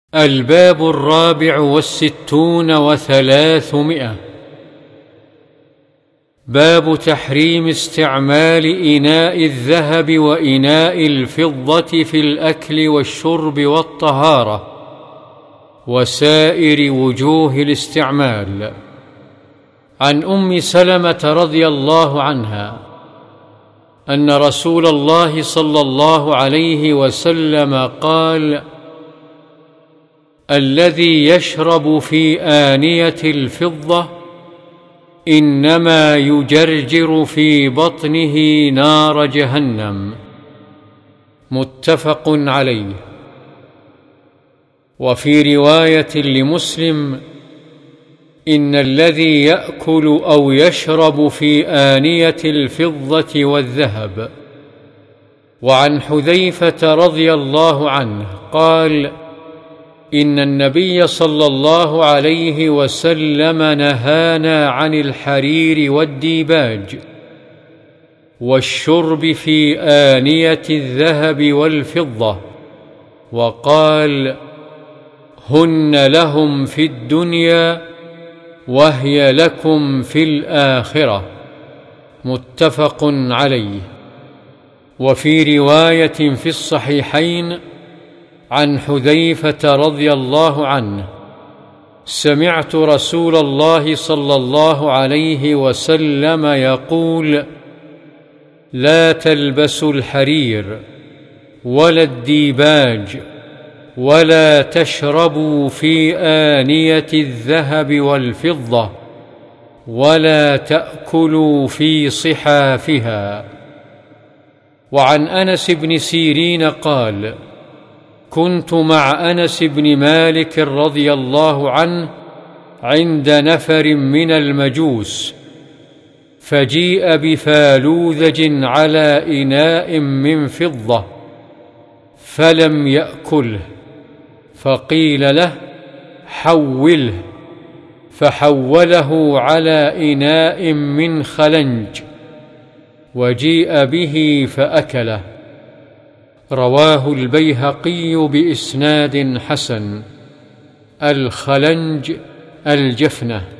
الباب 64 و300. باب تحريم استعمال إناء الذهب وإناء الفضة في الأكل والشرب والطهارة وسائر وجوه الاستعمال. عن أم سلمة رضي الله عنها أن رسول الله صلى الله عليه وسلم قال: الذي يشرب في آنية الفضة إنما يجرجر في بطنه نار جهنم. متفق عليه. وفي رواية لمسلم: إن الذي يأكل أو يشرب في آنية الفضة والذهب. وعن حذيفة رضي الله عنه قال: إن النبي صلى الله عليه وسلم نهانا عن الحرير والديباج والشرب في آنية الذهب والفضة، وقال: هن لهم في الدنيا وهي لكم في الآخرة. متفق عليه. وفي رواية في الصحيحين عن حذيفة رضي الله عنه: سمعت رسول الله صلى الله عليه وسلم يقول: لا تلبسوا الحرير ولا الديباج ولا تشربوا في آنية الذهب والفضة ولا تأكلوا في صحافها. وعن أنس بن سيرين قال: كنت مع أنس بن مالك رضي الله عنه عند نفر من المجوس، فجيء بفالوذج على إناء من فضة فلم يأكله، فقيل له: حوله، فحوله على إناء من خلنج، وجيء به فأكله. رواه البيهقي بإسناد حسن. الخلنج الجفنة.